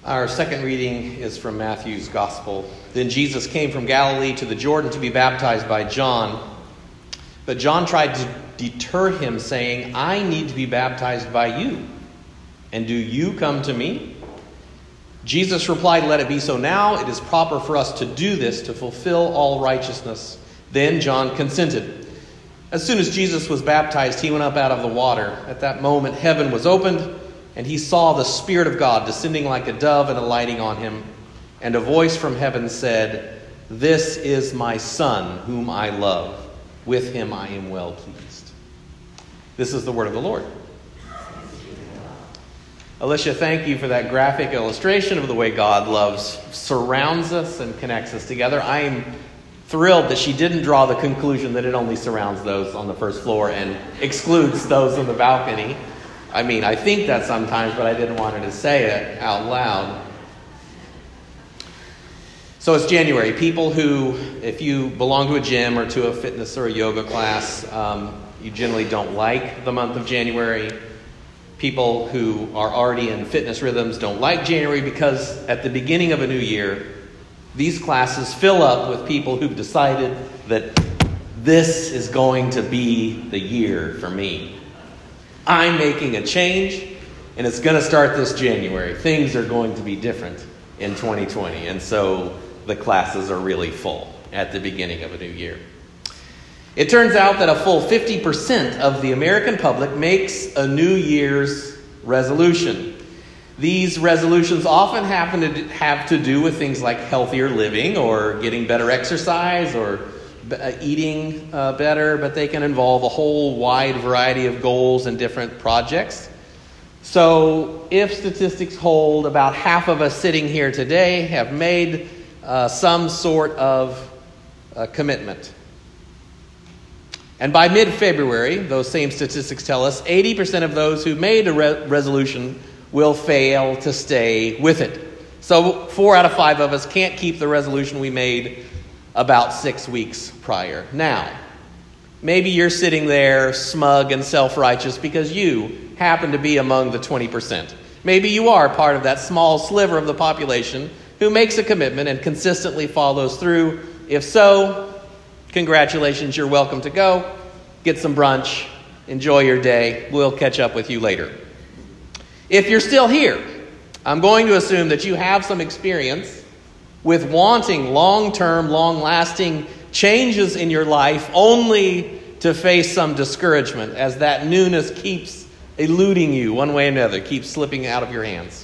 Our second reading is from Matthew's Gospel. Then Jesus came from Galilee to the Jordan to be baptized by John. But John tried to deter him, saying, "I need to be baptized by you, and do you come to me?" Jesus replied, "Let it be so now. It is proper for us to do this to fulfill all righteousness." Then John consented. As soon as Jesus was baptized, he went up out of the water. At that moment, heaven was opened, and he saw the Spirit of God descending like a dove and alighting on him. And a voice from heaven said, "This is my Son, whom I love. With him I am well pleased." This is the word of the Lord. Alicia, thank you for that graphic illustration of the way God loves, surrounds us and connects us together. I'm thrilled that she didn't draw the conclusion that it only surrounds those on the first floor and excludes those on the balcony. I mean, I think that sometimes, but I didn't want her to say it out loud. So it's January. People who, if you belong to a gym or to a fitness or a yoga class, you generally don't like the month of January. People who are already in fitness rhythms don't like January because at the beginning of a new year, these classes fill up with people who've decided that this is going to be the year for me. I'm making a change, and it's going to start this January. Things are going to be different in 2020, and so the classes are really full at the beginning of a new year. It turns out that a full 50% of the American public makes a New Year's resolution. These resolutions often have to do with things like healthier living or getting better exercise or eating better, but they can involve a whole wide variety of goals and different projects. So if statistics hold, about half of us sitting here today have made some sort of commitment. And by mid-February, those same statistics tell us 80% of those who made a resolution will fail to stay with it. So 4 out of 5 of us can't keep the resolution we made about 6 weeks prior. Now, maybe you're sitting there smug and self-righteous because you happen to be among the 20%. Maybe you are part of that small sliver of the population who makes a commitment and consistently follows through. If so, congratulations, you're welcome to go. Get some brunch. Enjoy your day. We'll catch up with you later. If you're still here, I'm going to assume that you have some experience with wanting long-term, long-lasting changes in your life only to face some discouragement as that newness keeps eluding you one way or another, keeps slipping out of your hands.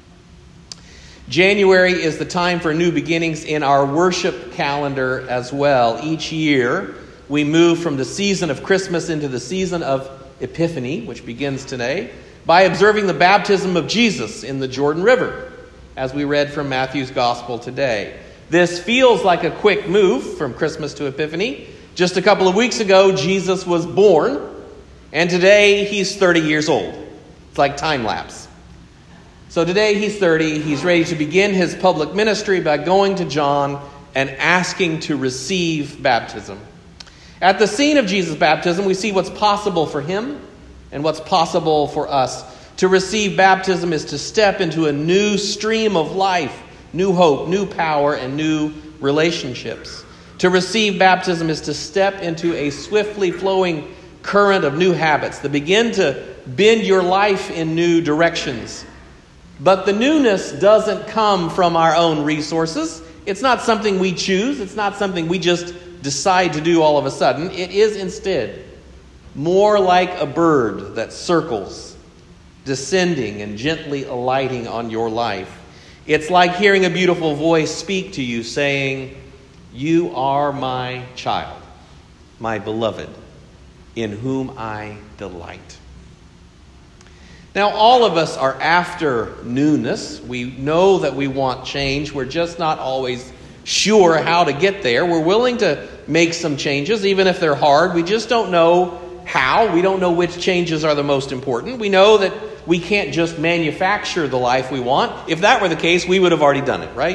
January is the time for new beginnings in our worship calendar as well. Each year, we move from the season of Christmas into the season of Epiphany, which begins today, by observing the baptism of Jesus in the Jordan River, as we read from Matthew's Gospel today. This feels like a quick move from Christmas to Epiphany. Just a couple of weeks ago, Jesus was born, and today he's 30 years old. It's like time lapse. So today he's 30. He's ready to begin his public ministry by going to John and asking to receive baptism. At the scene of Jesus' baptism, we see what's possible for him and what's possible for us. To receive baptism is to step into a new stream of life, new hope, new power, and new relationships. To receive baptism is to step into a swiftly flowing current of new habits that begin to bend your life in new directions. But the newness doesn't come from our own resources. It's not something we choose. It's not something we just decide to do all of a sudden. It is instead more like a bird that circles, descending and gently alighting on your life. It's like hearing a beautiful voice speak to you saying, "You are my child, my beloved, in whom I delight." Now, all of us are after newness. We know that we want change. We're just not always sure how to get there. We're willing to make some changes, even if they're hard. We just don't know how. We don't know which changes are the most important. We know that we can't just manufacture the life we want. If that were the case, we would have already done it, right?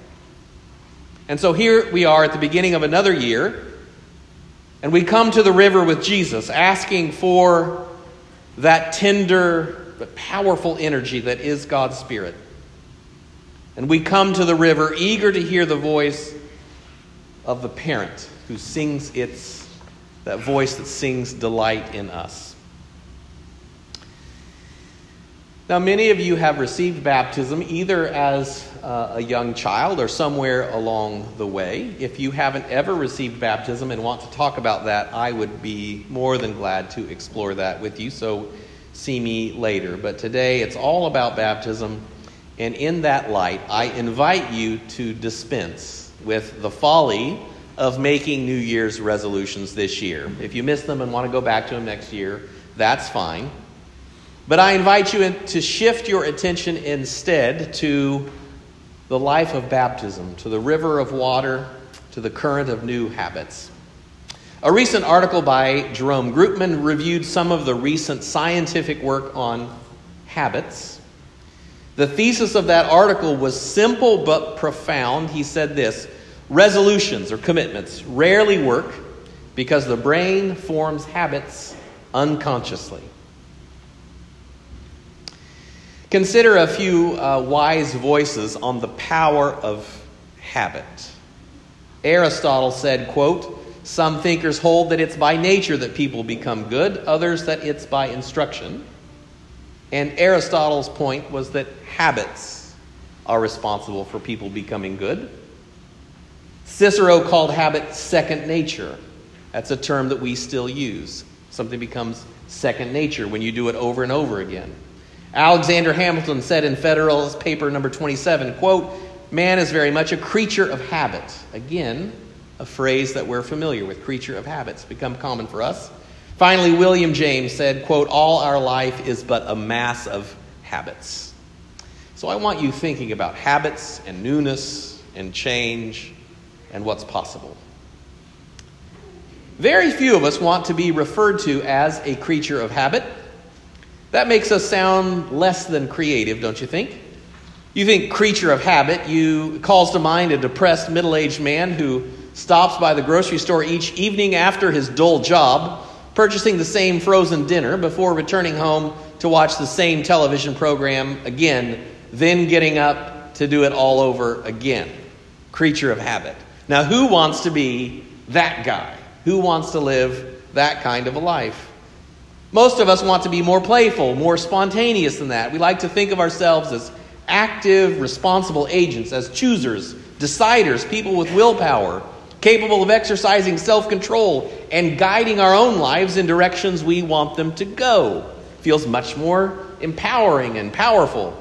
And so here we are at the beginning of another year, and we come to the river with Jesus, asking for that tender but powerful energy that is God's Spirit. And we come to the river eager to hear the voice of the parent who sings that voice that sings delight in us. Now, many of you have received baptism either as a young child or somewhere along the way. If you haven't ever received baptism and want to talk about that, I would be more than glad to explore that with you, so see me later. But today, it's all about baptism, and in that light, I invite you to dispense with the folly of making New Year's resolutions this year. If you miss them and want to go back to them next year, that's fine. But I invite you to shift your attention instead to the life of baptism, to the river of water, to the current of new habits. A recent article by Jerome Groopman reviewed some of the recent scientific work on habits. The thesis of that article was simple but profound. He said this: resolutions or commitments rarely work because the brain forms habits unconsciously. Consider a few wise voices on the power of habit. Aristotle said, quote, "Some thinkers hold that it's by nature that people become good, others that it's by instruction." And Aristotle's point was that habits are responsible for people becoming good. Cicero called habit second nature. That's a term that we still use. Something becomes second nature when you do it over and over again. Alexander Hamilton said in Federalist Paper number 27, quote, "Man is very much a creature of habit." Again, a phrase that we're familiar with, creature of habits, become common for us. Finally, William James said, quote, "All our life is but a mass of habits." So I want you thinking about habits and newness and change and what's possible. Very few of us want to be referred to as a creature of habit. That makes us sound less than creative, don't you think? You think creature of habit, it calls to mind a depressed middle-aged man who stops by the grocery store each evening after his dull job, purchasing the same frozen dinner before returning home to watch the same television program again, then getting up to do it all over again. Creature of habit. Now, who wants to be that guy? Who wants to live that kind of a life? Most of us want to be more playful, more spontaneous than that. We like to think of ourselves as active, responsible agents, as choosers, deciders, people with willpower, capable of exercising self-control and guiding our own lives in directions we want them to go. Feels much more empowering and powerful.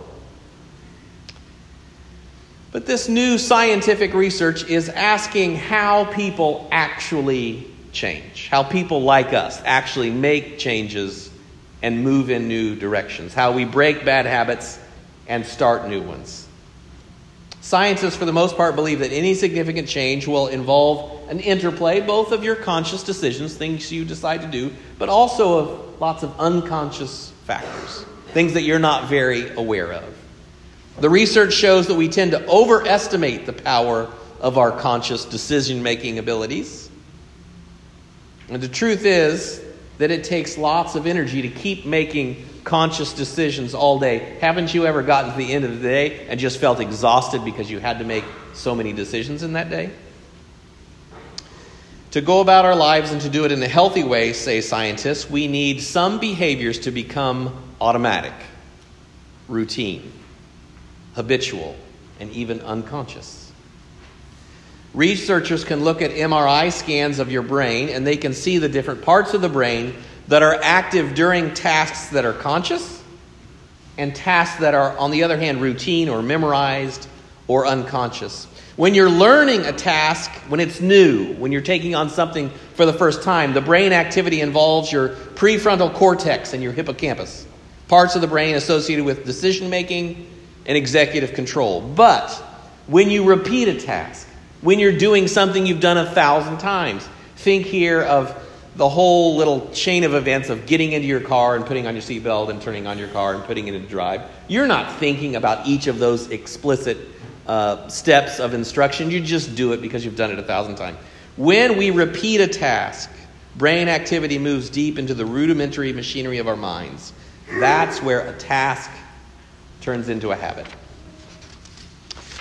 But this new scientific research is asking how people actually change, how people like us actually make changes and move in new directions, how we break bad habits and start new ones. Scientists, for the most part, believe that any significant change will involve an interplay, both of your conscious decisions, things you decide to do, but also of lots of unconscious factors, things that you're not very aware of. The research shows that we tend to overestimate the power of our conscious decision-making abilities. And the truth is that it takes lots of energy to keep making conscious decisions all day. Haven't you ever gotten to the end of the day and just felt exhausted because you had to make so many decisions in that day? To go about our lives and to do it in a healthy way, say scientists, we need some behaviors to become automatic, routine, habitual, and even unconscious. Researchers can look at MRI scans of your brain, and they can see the different parts of the brain that are active during tasks that are conscious and tasks that are, on the other hand, routine or memorized or unconscious. When you're learning a task, when it's new, when you're taking on something for the first time, the brain activity involves your prefrontal cortex and your hippocampus, parts of the brain associated with decision-making and executive control. But when you repeat a task, when you're doing something you've done 1,000 times, think here of the whole little chain of events of getting into your car and putting on your seatbelt and turning on your car and putting it into drive. You're not thinking about each of those explicit steps of instruction. You just do it because you've done it 1,000 times. When we repeat a task, brain activity moves deep into the rudimentary machinery of our minds. That's where a task turns into a habit.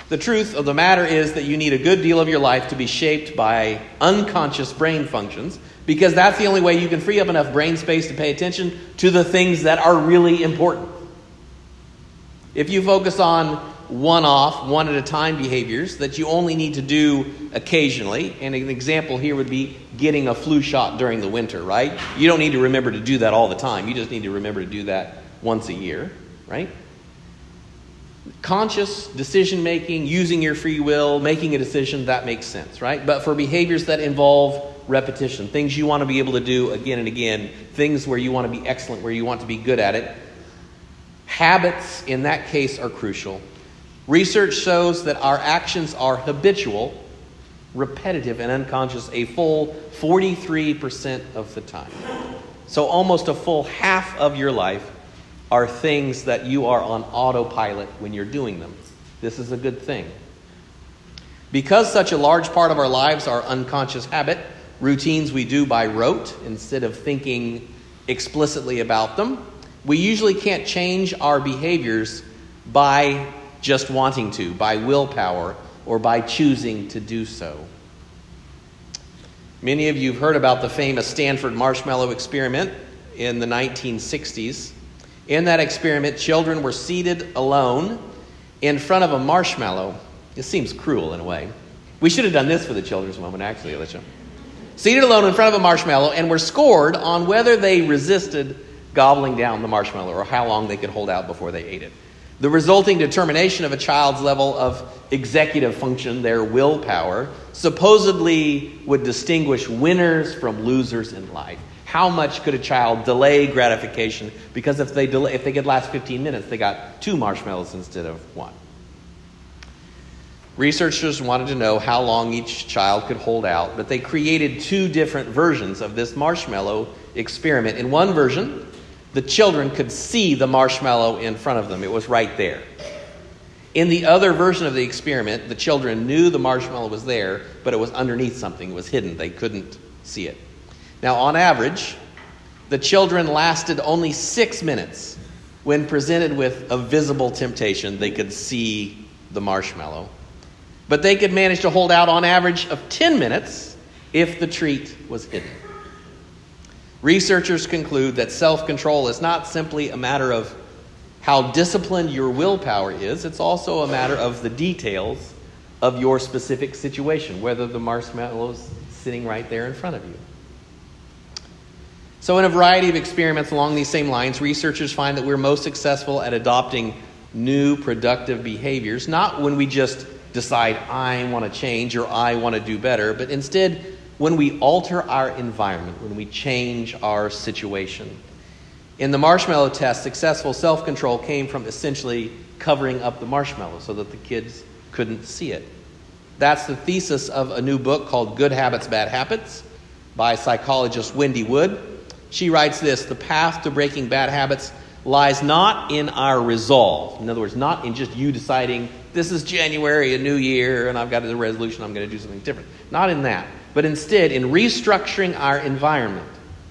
The truth of the matter is that you need a good deal of your life to be shaped by unconscious brain functions, because that's the only way you can free up enough brain space to pay attention to the things that are really important. If you focus on one-off, one-at-a-time behaviors that you only need to do occasionally, and an example here would be getting a flu shot during the winter, right? You don't need to remember to do that all the time. You just need to remember to do that once a year, right? Conscious decision-making, using your free will, making a decision, that makes sense, right? But for behaviors that involve repetition, things you want to be able to do again and again, things where you want to be excellent, where you want to be good at it, habits in that case are crucial. Research shows that our actions are habitual, repetitive, and unconscious a full 43% of the time. So almost a full half of your life are things that you are on autopilot when you're doing them. This is a good thing. Because such a large part of our lives are unconscious habit, routines we do by rote instead of thinking explicitly about them, we usually can't change our behaviors by just wanting to, by willpower, or by choosing to do so. Many of you have heard about the famous Stanford marshmallow experiment in the 1960s. In that experiment, children were seated alone in front of a marshmallow. It seems cruel in a way. We should have done this for the children's moment, actually, Alicia. Seated alone in front of a marshmallow, and were scored on whether they resisted gobbling down the marshmallow or how long they could hold out before they ate it. The resulting determination of a child's level of executive function, their willpower, supposedly would distinguish winners from losers in life. How much could a child delay gratification? Because if they could last 15 minutes, they got 2 marshmallows instead of 1. Researchers wanted to know how long each child could hold out, but they created 2 different versions of this marshmallow experiment. In one version, the children could see the marshmallow in front of them. It was right there. In the other version of the experiment, the children knew the marshmallow was there, but it was underneath something. It was hidden. They couldn't see it. Now, on average, the children lasted only 6 minutes when presented with a visible temptation. They could see the marshmallow. But they could manage to hold out on average of 10 minutes if the treat was hidden. Researchers conclude that self-control is not simply a matter of how disciplined your willpower is. It's also a matter of the details of your specific situation, whether the marshmallow's sitting right there in front of you. So in a variety of experiments along these same lines, researchers find that we're most successful at adopting new productive behaviors, not when we just decide, I want to change or I want to do better, but instead when we alter our environment, when we change our situation. In the marshmallow test, successful self-control came from essentially covering up the marshmallow so that the kids couldn't see it. That's the thesis of a new book called Good Habits, Bad Habits by psychologist Wendy Wood. She writes this: the path to breaking bad habits lies not in our resolve. In other words, not in just you deciding, this is January, a new year, and I've got a resolution, I'm going to do something different. Not in that. But instead, in restructuring our environment,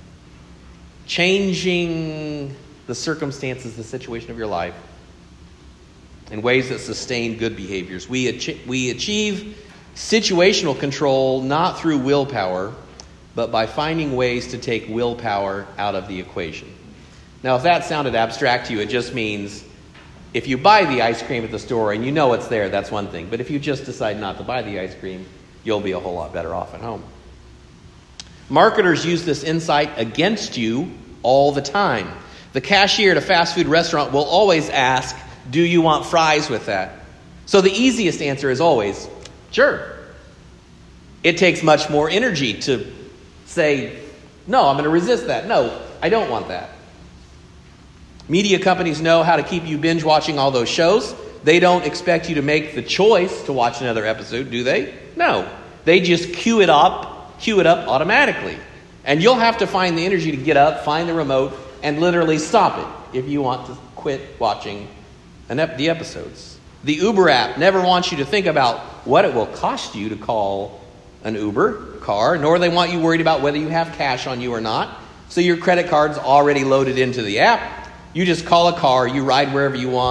changing the circumstances, the situation of your life, in ways that sustain good behaviors. We achieve situational control not through willpower, but by finding ways to take willpower out of the equation. Now, if that sounded abstract to you, it just means if you buy the ice cream at the store and you know it's there, that's one thing. But if you just decide not to buy the ice cream, you'll be a whole lot better off at home. Marketers use this insight against you all the time. The cashier at a fast food restaurant will always ask, do you want fries with that? So the easiest answer is always, sure. It takes much more energy to say, no, I'm going to resist that. No, I don't want that. Media companies know how to keep you binge watching all those shows. They don't expect you to make the choice to watch another episode, do they? No. They just queue it up automatically. And you'll have to find the energy to get up, find the remote, and literally stop it if you want to quit watching the episodes. The Uber app never wants you to think about what it will cost you to call an Uber car, nor they want you worried about whether you have cash on you or not. So your credit card's already loaded into the app. You just call a car, you ride wherever you want,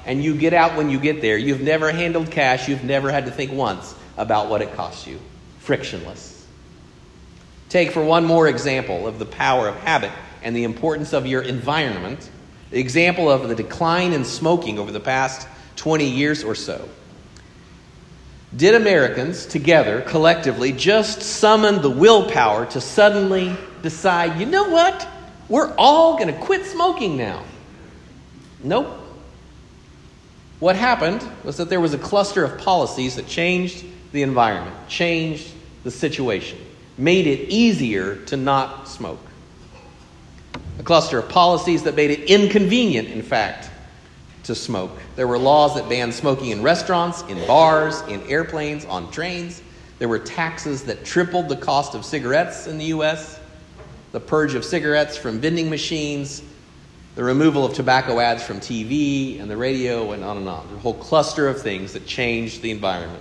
and you get out when you get there. You've never handled cash. You've never had to think once about what it costs you. Frictionless. Take for one more example of the power of habit and the importance of your environment, the example of the decline in smoking over the past 20 years or so. Did Americans together, collectively, just summon the willpower to suddenly decide, you know what? We're all going to quit smoking now? Nope. What happened was that there was a cluster of policies that changed the environment, changed the situation, made it easier to not smoke. A cluster of policies that made it inconvenient, in fact, to smoke. There were laws that banned smoking in restaurants, in bars, in airplanes, on trains. There were taxes that tripled the cost of cigarettes in the U.S., the purge of cigarettes from vending machines, the removal of tobacco ads from TV and the radio, and on and on. A whole cluster of things that changed the environment.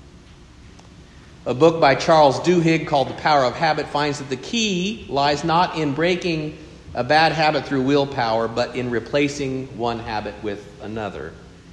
A book by Charles Duhigg called The Power of Habit finds that the key lies not in breaking a bad habit through willpower, but in replacing one habit with another.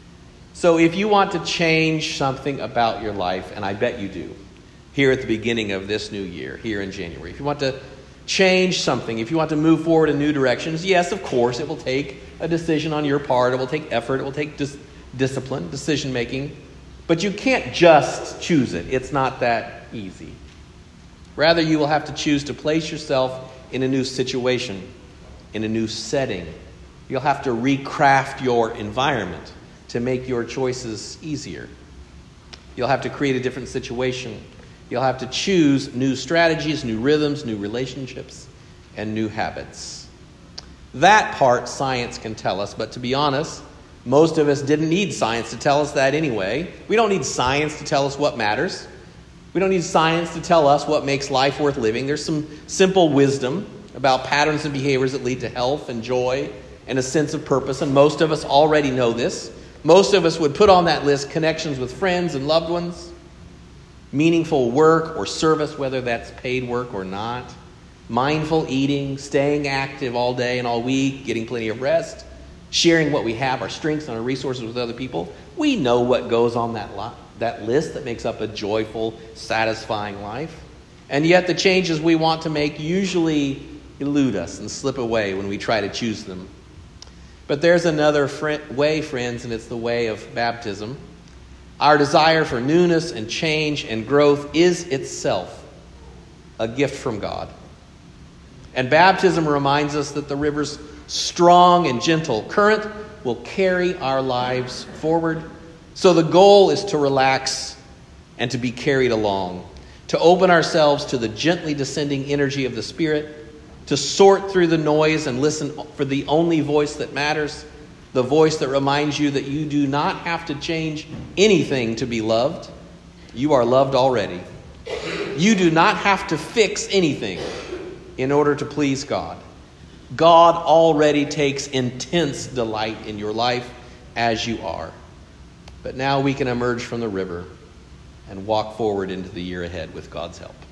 So if you want to change something about your life, and I bet you do, here at the beginning of this new year, here in January, if you want to change something, if you want to move forward in new directions, yes, of course, it will take a decision on your part. It will take effort. It will take discipline, decision-making. But you can't just choose it. It's not that easy. Rather, you will have to choose to place yourself in a new situation, in a new setting. You'll have to recraft your environment to make your choices easier. You'll have to create a different situation. You'll have to choose new strategies, new rhythms, new relationships, and new habits. That part science can tell us, but to be honest, most of us didn't need science to tell us that anyway. We don't need science to tell us what matters. We don't need science to tell us what makes life worth living. There's some simple wisdom about patterns and behaviors that lead to health and joy and a sense of purpose, and most of us already know this. Most of us would put on that list connections with friends and loved ones, meaningful work or service, whether that's paid work or not, mindful eating, staying active all day and all week, getting plenty of rest, sharing what we have, our strengths and our resources with other people. We know what goes on that list that makes up a joyful, satisfying life. And yet the changes we want to make usually elude us and slip away when we try to choose them. But there's another way, friends, and it's the way of baptism. Our desire for newness and change and growth is itself a gift from God. And baptism reminds us that the river's strong and gentle current will carry our lives forward. So the goal is to relax and to be carried along, to open ourselves to the gently descending energy of the Spirit, to sort through the noise and listen for the only voice that matters, the voice that reminds you that you do not have to change anything to be loved. You are loved already. You do not have to fix anything in order to please God. God already takes intense delight in your life as you are. But now we can emerge from the river and walk forward into the year ahead with God's help.